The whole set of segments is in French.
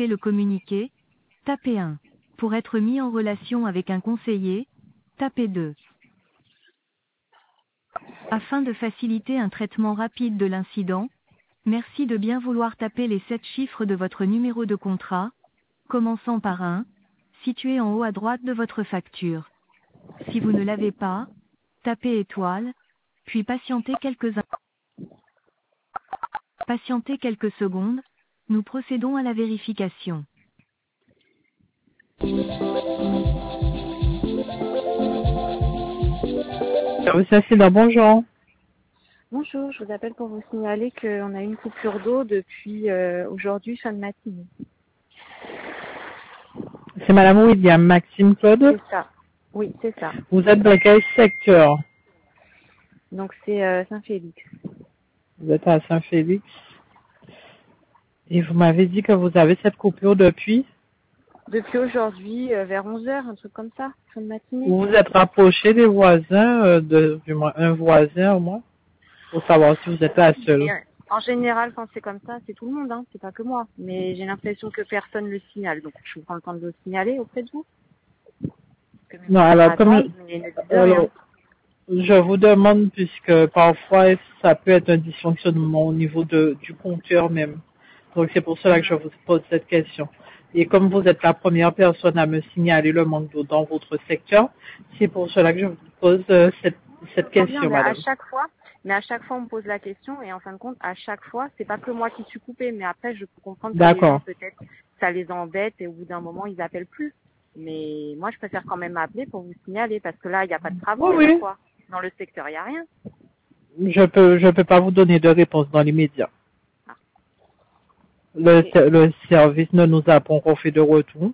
souhaitez le communiquer, tapez 1. Pour être mis en relation avec un conseiller, tapez 2. Afin de faciliter un traitement rapide de l'incident, merci de bien vouloir taper les 7 chiffres de votre numéro de contrat, commençant par 1, situé en haut à droite de votre facture. Si vous ne l'avez pas, tapez étoile, puis patientez quelques secondes, nous procédons à la vérification. Service accident, bonjour. Bonjour, je vous appelle pour vous signaler qu'on a eu une coupure d'eau depuis aujourd'hui, fin de matinée. C'est Madame William Maxime Claude. C'est ça. Oui, c'est ça. Vous êtes dans quel secteur? Donc c'est Saint-Félix. Vous êtes à Saint-Félix. Et vous m'avez dit que vous avez cette coupure depuis? Depuis aujourd'hui, vers 11 heures, un truc comme ça, fin de matinée. Vous vous êtes rapproché des voisins, du moins un voisin au moins, pour savoir si vous êtes la seule. En général, quand c'est comme ça, c'est tout le monde, hein, c'est pas que moi. Mais j'ai l'impression que personne le signale, donc je vous prends le temps de le signaler auprès de vous. Non, alors je vous demande, puisque parfois ça peut être un dysfonctionnement au niveau du compteur même. Donc c'est pour cela que je vous pose cette question. Et comme vous êtes la première personne à me signaler le manque d'eau dans votre secteur, c'est pour cela que je vous pose cette question, mais madame. à chaque fois, on me pose la question et en fin de compte, à chaque fois, c'est pas que moi qui suis coupée, mais après, je peux comprendre que les gens, peut-être, ça les embête et au bout d'un moment, ils appellent plus. Mais moi, je préfère quand même appeler pour vous signaler parce que là, il n'y a pas de travaux, quoi. Dans le secteur, il n'y a rien. Je peux pas vous donner de réponse dans l'immédiat. Le service ne nous a pas encore fait de retour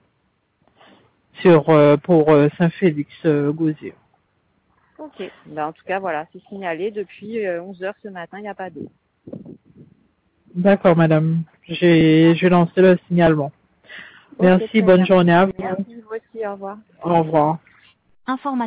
pour Saint-Félix-Gouzier. Ok. Ben, en tout cas, voilà, c'est signalé. Depuis 11 heures ce matin, il n'y a pas d'eau. D'accord, madame. J'ai lancé le signalement. Merci, bonne journée à vous. Merci, vous aussi, au revoir. Au revoir. Information.